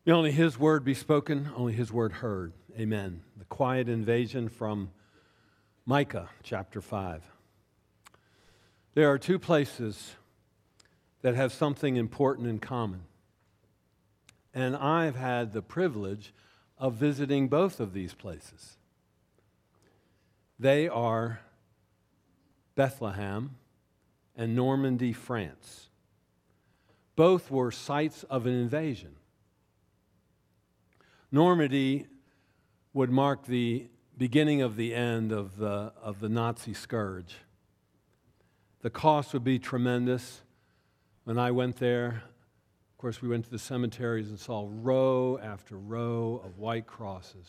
May only His word be spoken, only His word heard. Amen. The quiet invasion from Micah chapter 5. There are two places that have something important in common. And I've had the privilege of visiting both of these places. They are Bethlehem and Normandy, France. Both were sites of an invasion. Normandy would mark the beginning of the end of the Nazi scourge. The cost would be tremendous. When I went there, of course, we went to the cemeteries and saw row after row of white crosses.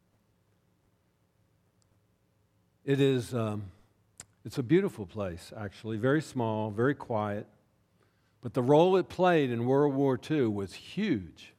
It's a beautiful place, actually, very small, very quiet. But the role it played in World War II was huge.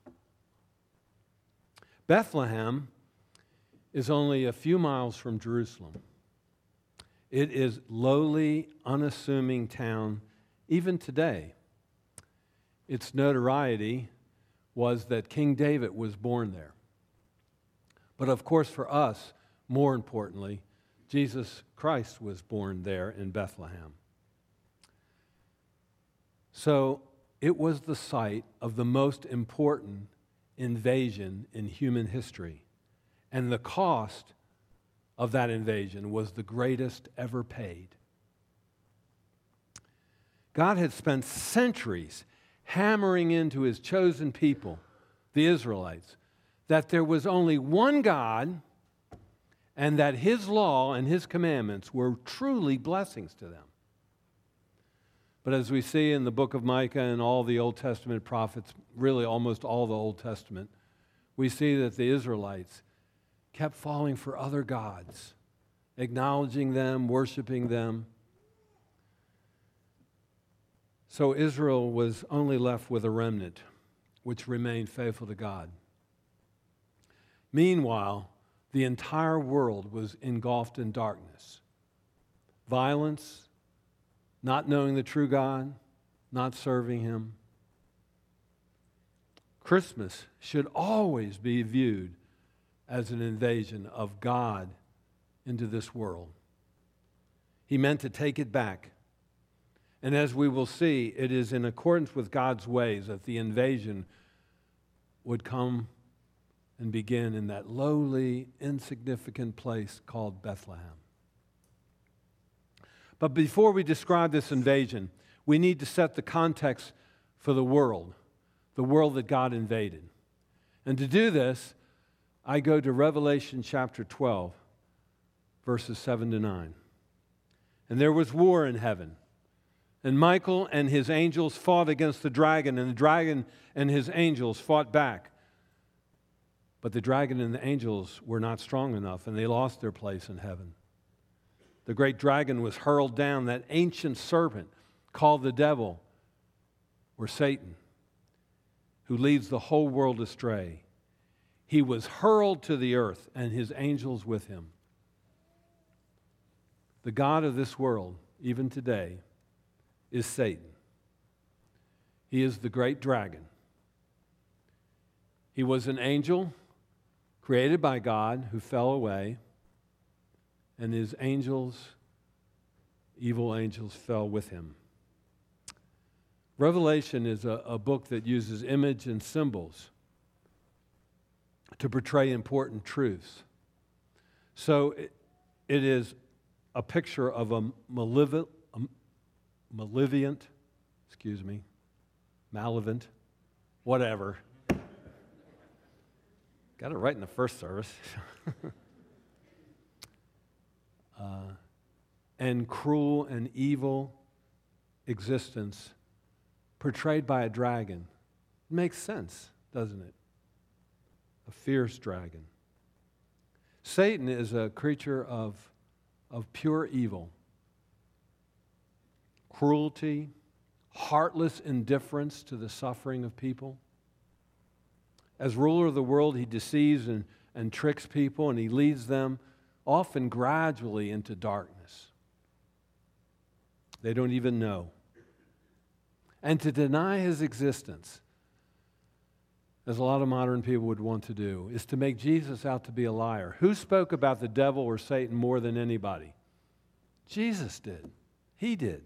Bethlehem is only a few miles from Jerusalem. It is lowly, unassuming town even today. Its notoriety was that King David was born there. But of course for us, more importantly, Jesus Christ was born there in Bethlehem. So it was the site of the most important invasion in human history. And the cost of that invasion was the greatest ever paid. God had spent centuries hammering into His chosen people, the Israelites, that there was only one God and that His law and His commandments were truly blessings to them. But as we see in the book of Micah and all the Old Testament prophets, really almost all the Old Testament, we see that the Israelites kept falling for other gods, acknowledging them, worshiping them. So Israel was only left with a remnant, which remained faithful to God. Meanwhile, the entire world was engulfed in darkness. Violence, not knowing the true God, not serving Him. Christmas should always be viewed as an invasion of God into this world. He meant to take it back. And as we will see, it is in accordance with God's ways that the invasion would come and begin in that lowly, insignificant place called Bethlehem. But before we describe this invasion, we need to set the context for the world that God invaded. And to do this, I go to Revelation chapter 12, verses 7 to 9. And there was war in heaven, and Michael and his angels fought against the dragon, and the dragon and his angels fought back. But the dragon and the angels were not strong enough, and they lost their place in heaven. The great dragon was hurled down, that ancient serpent called the devil, or Satan, who leads the whole world astray. He was hurled to the earth, and his angels with him. The god of this world, even today, is Satan. He is the great dragon. He was an angel created by God who fell away, and his angels, evil angels, fell with him. Revelation is a book that uses image and symbols to portray important truths. So it is a picture of a malevolent, whatever. Got it right in the first service. And cruel and evil existence portrayed by a dragon. Makes sense, doesn't it? A fierce dragon. Satan is a creature of pure evil. Cruelty, heartless indifference to the suffering of people. As ruler of the world, he deceives and tricks people, and he leads them often gradually into darkness. They don't even know. And to deny his existence as a lot of modern people would want to do, is to make Jesus out to be a liar. Who spoke about the devil or Satan more than anybody? Jesus did. He did.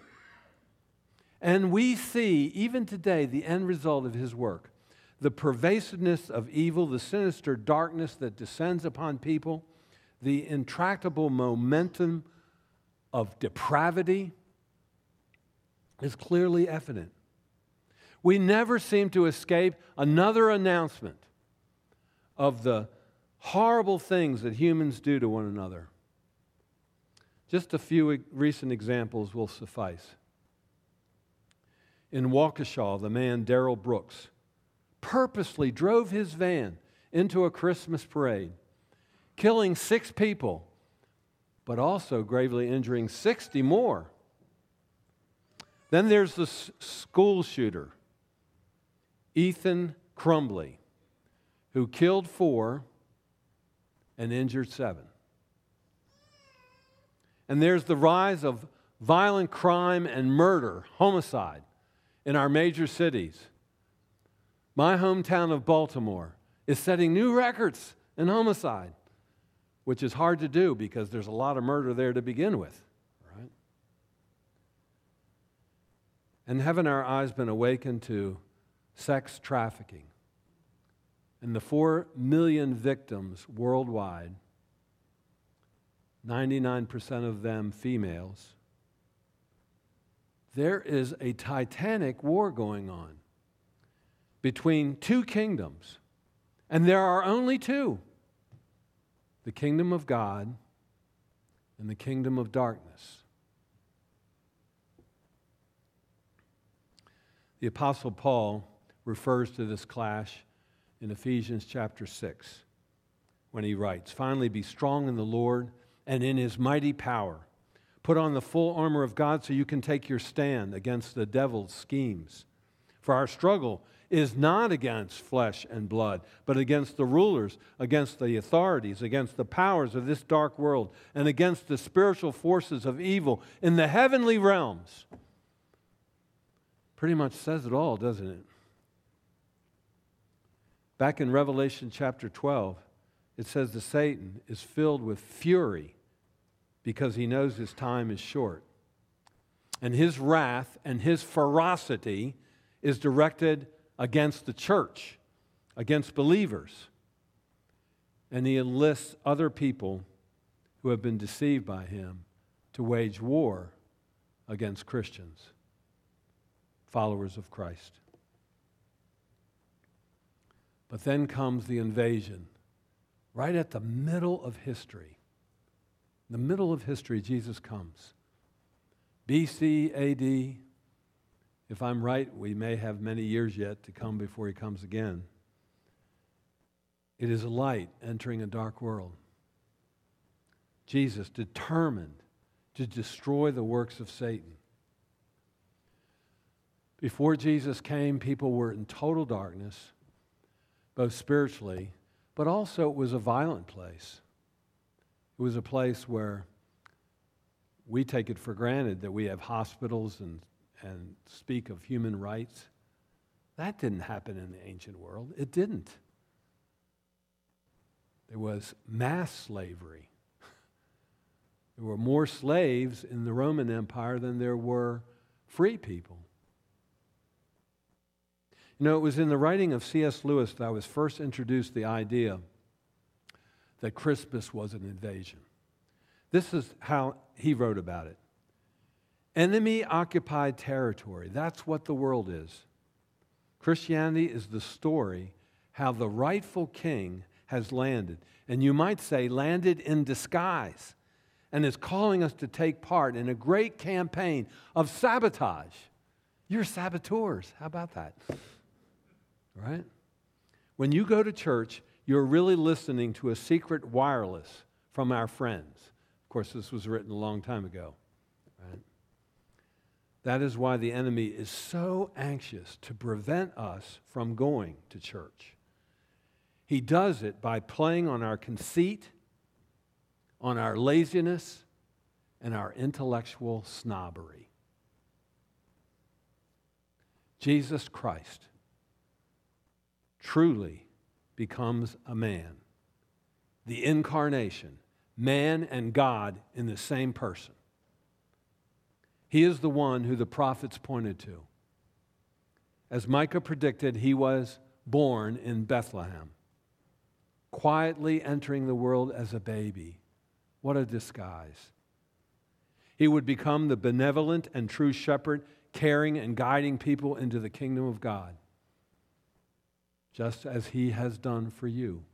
And we see, even today, the end result of his work. The pervasiveness of evil, the sinister darkness that descends upon people, the intractable momentum of depravity is clearly evident. We never seem to escape another announcement of the horrible things that humans do to one another. Just a few recent examples will suffice. In Waukesha, the man Darrell Brooks purposely drove his van into a Christmas parade, killing 6 people, but also gravely injuring 60 more. Then there's the school shooter, Ethan Crumbley, who killed 4 and injured 7. And there's the rise of violent crime and murder, homicide, in our major cities. My hometown of Baltimore is setting new records in homicide, which is hard to do because there's a lot of murder there to begin with, right? And haven't our eyes been awakened to sex trafficking? And the 4 million victims worldwide, 99% of them females, there is a titanic war going on between 2 kingdoms, and there are only 2. The kingdom of God and the kingdom of darkness. The Apostle Paul refers to this clash in Ephesians chapter 6 when he writes, "Finally, be strong in the Lord and in his mighty power. Put on the full armor of God so you can take your stand against the devil's schemes. For our struggle is not against flesh and blood, but against the rulers, against the authorities, against the powers of this dark world, and against the spiritual forces of evil in the heavenly realms." Pretty much says it all, doesn't it? Back in Revelation chapter 12, it says that Satan is filled with fury because he knows his time is short. And his wrath and his ferocity is directed against the church, against believers. And he enlists other people who have been deceived by him to wage war against Christians, followers of Christ. But then comes the invasion, right at the middle of history. In the middle of history, Jesus comes. BC, AD. If I'm right, we may have many years yet to come before he comes again. It is a light entering a dark world. Jesus determined to destroy the works of Satan. Before Jesus came, people were in total darkness, both spiritually, but also it was a violent place. It was a place where we take it for granted that we have hospitals and speak of human rights. That didn't happen in the ancient world. It didn't. There was mass slavery. There were more slaves in the Roman Empire than there were free people. You know, it was in the writing of C.S. Lewis that I was first introduced the idea that Christmas was an invasion. This is how he wrote about it. Enemy-occupied territory. That's what the world is. Christianity is the story how the rightful king has landed. And you might say landed in disguise and is calling us to take part in a great campaign of sabotage. You're saboteurs. How about that? Right? When you go to church, you're really listening to a secret wireless from our friends. Of course, this was written a long time ago. Right? That is why the enemy is so anxious to prevent us from going to church. He does it by playing on our conceit, on our laziness, and our intellectual snobbery. Jesus Christ truly becomes a man. The incarnation, man and God in the same person. He is the one who the prophets pointed to. As Micah predicted, he was born in Bethlehem, quietly entering the world as a baby. What a disguise. He would become the benevolent and true shepherd, caring and guiding people into the kingdom of God, just as he has done for you.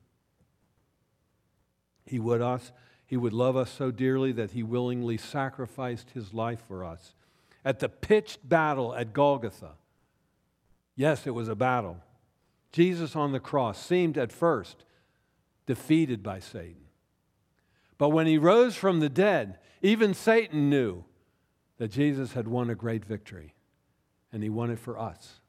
He would love us so dearly that he willingly sacrificed his life for us. At the pitched battle at Golgotha, yes, it was a battle. Jesus on the cross seemed at first defeated by Satan. But when he rose from the dead, even Satan knew that Jesus had won a great victory, and he won it for us.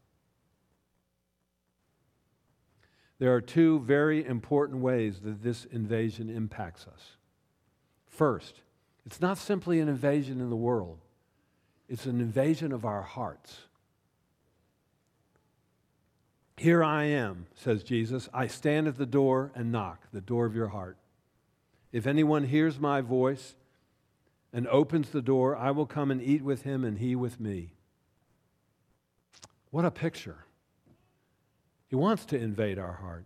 There are two very important ways that this invasion impacts us. First, it's not simply an invasion in the world. It's an invasion of our hearts. Here I am, says Jesus. I stand at the door and knock, the door of your heart. If anyone hears my voice and opens the door, I will come and eat with him and he with me. What a picture. He wants to invade our heart.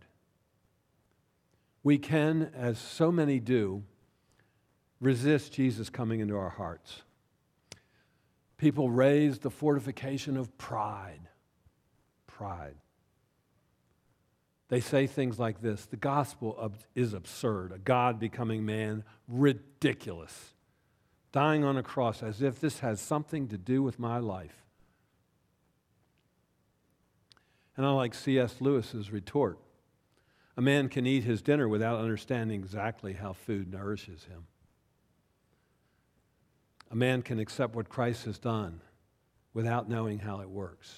We can, as so many do, resist Jesus coming into our hearts. People raise the fortification of pride. Pride. They say things like this: the gospel is absurd, a God becoming man, ridiculous, dying on a cross as if this has something to do with my life. And I like C.S. Lewis's retort. A man can eat his dinner without understanding exactly how food nourishes him. A man can accept what Christ has done without knowing how it works.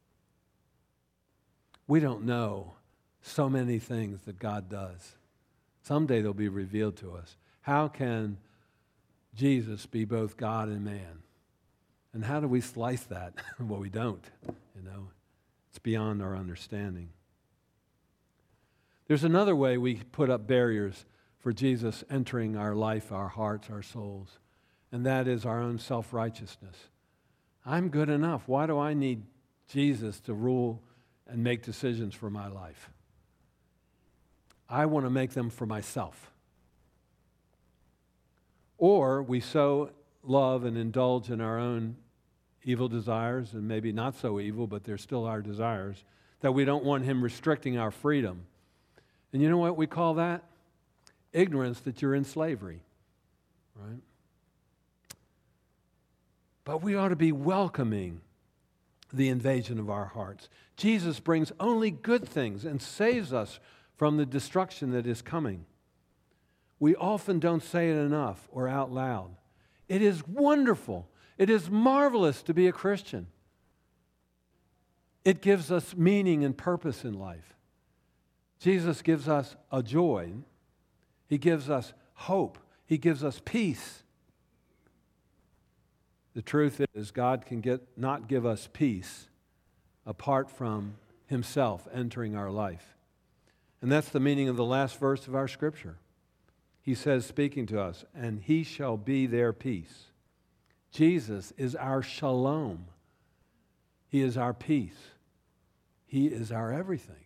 We don't know so many things that God does. Someday they'll be revealed to us. How can Jesus be both God and man? And how do we slice that? Well, we don't, It's beyond our understanding. There's another way we put up barriers for Jesus entering our life, our hearts, our souls, and that is our own self-righteousness. I'm good enough. Why do I need Jesus to rule and make decisions for my life? I want to make them for myself. Or we so love and indulge in our own evil desires, and maybe not so evil, but they're still our desires, that we don't want him restricting our freedom. And you know what we call that? Ignorance that you're in slavery, right? But we ought to be welcoming the invasion of our hearts. Jesus brings only good things and saves us from the destruction that is coming. We often don't say it enough or out loud. It is wonderful. It is marvelous to be a Christian. It gives us meaning and purpose in life. Jesus gives us a joy. He gives us hope. He gives us peace. The truth is, God can not give us peace apart from himself entering our life. And that's the meaning of the last verse of our scripture. He says, speaking to us, and he shall be their peace. Jesus is our shalom. He is our peace. He is our everything.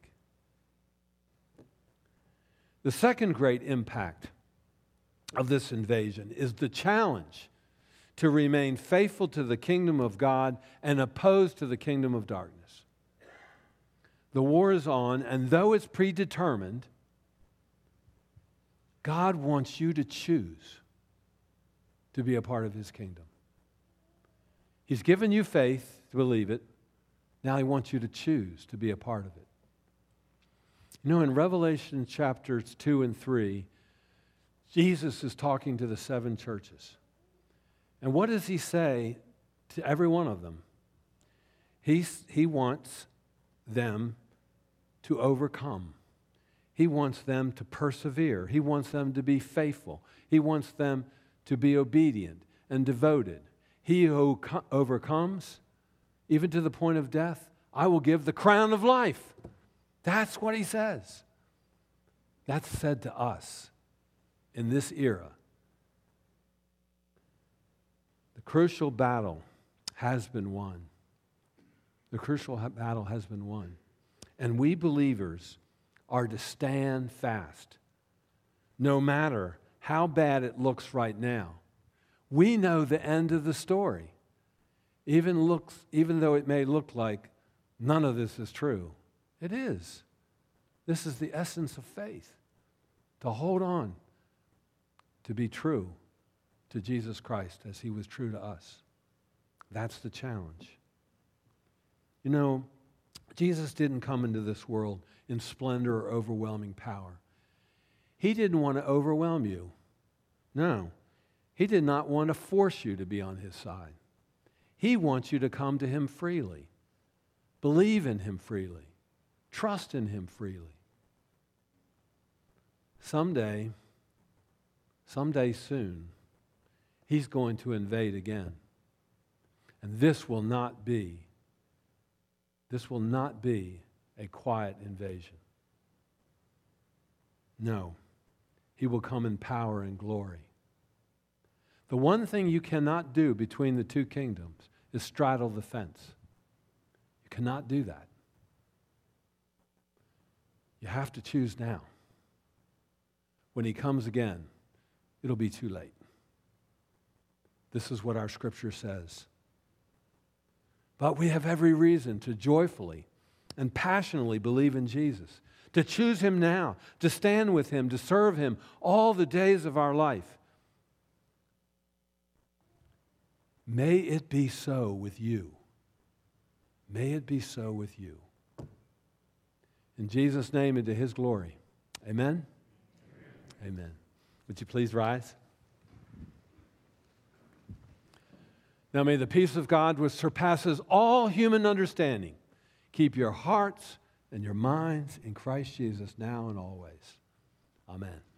The second great impact of this invasion is the challenge to remain faithful to the kingdom of God and opposed to the kingdom of darkness. The war is on, and though it's predetermined, God wants you to choose to be a part of his kingdom. He's given you faith to believe it. Now he wants you to choose to be a part of it. In Revelation chapters 2 and 3, Jesus is talking to the 7 churches. And what does he say to every one of them? He wants them to overcome. He wants them to persevere. He wants them to be faithful. He wants them to be obedient and devoted. He who overcomes, even to the point of death, I will give the crown of life. That's what he says. That's said to us in this era. The crucial battle has been won. The crucial battle has been won. And we believers are to stand fast, no matter how bad it looks right now. We know the end of the story, even though it may look like none of this is true. It is. This is the essence of faith, to hold on, to be true to Jesus Christ as he was true to us. That's the challenge. You know, Jesus didn't come into this world in splendor or overwhelming power. He didn't want to overwhelm you. No. He did not want to force you to be on his side. He wants you to come to him freely, believe in him freely, trust in him freely. Someday soon, he's going to invade again. And this will not be a quiet invasion. No, he will come in power and glory. The one thing you cannot do between the two kingdoms is straddle the fence. You cannot do that. You have to choose now. When he comes again, it'll be too late. This is what our scripture says. But we have every reason to joyfully and passionately believe in Jesus, to choose him now, to stand with him, to serve him all the days of our life. May it be so with you. May it be so with you. In Jesus' name and to his glory. Amen? Amen. Would you please rise? Now may the peace of God, which surpasses all human understanding, keep your hearts and your minds in Christ Jesus now and always. Amen.